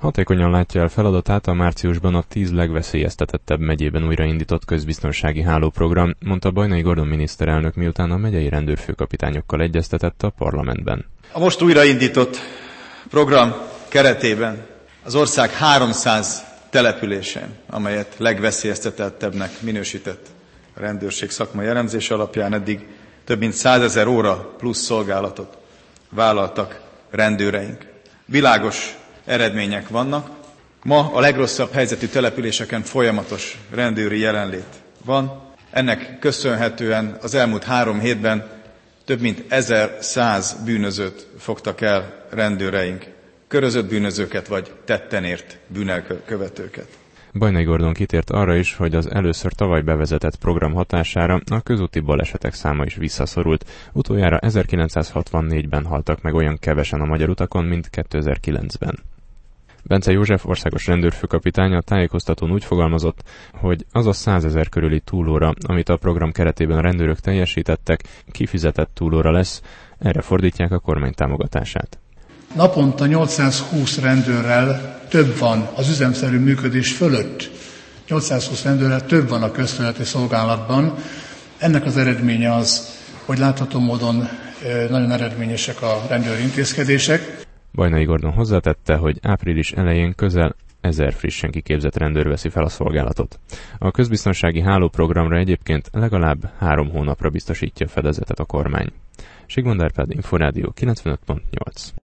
Hatékonyan látja el feladatát a márciusban a 10 legveszélyeztetettebb megyében újraindított közbiztonsági hálóprogram, mondta Bajnai Gordon miniszterelnök, miután a megyei rendőrfőkapitányokkal egyeztetett a parlamentben. A most újraindított program keretében az ország 300 településén, amelyet legveszélyeztetettebbnek minősített a rendőrség szakmai elemzés alapján, eddig több mint 100 000 óra plusz szolgálatot vállaltak rendőreink. Világos eredmények vannak. Ma a legrosszabb helyzetű településeken folyamatos rendőri jelenlét van. Ennek köszönhetően az elmúlt 3 hétben több mint 1100 bűnözőt fogtak el rendőreink, körözött bűnözőket vagy tetten ért bűnelkövetőket. Bajnai Gordon kitért arra is, hogy az először tavaly bevezetett program hatására a közúti balesetek száma is visszaszorult. Utoljára 1964-ben haltak meg olyan kevesen a magyar utakon, mint 2009-ben. Bence József országos rendőrfőkapitány a tájékoztatón úgy fogalmazott, hogy az a 100 000 körüli túlóra, amit a program keretében a rendőrök teljesítettek, kifizetett túlóra lesz, erre fordítják a kormány támogatását. Naponta 820 rendőrrel több van az üzemszerű működés fölött. 820 rendőrrel több van a közterületi szolgálatban. Ennek az eredménye az, hogy látható módon nagyon eredményesek a rendőri intézkedések. Bajnai Gordon hozzátette, hogy április elején közel 1000 frissen kiképzett rendőr veszi fel a szolgálatot. A közbiztonsági hálóprogramra egyébként legalább 3 hónapra biztosítja a fedezetet a kormány. Sigmond Árpád, Inforádió 95.8.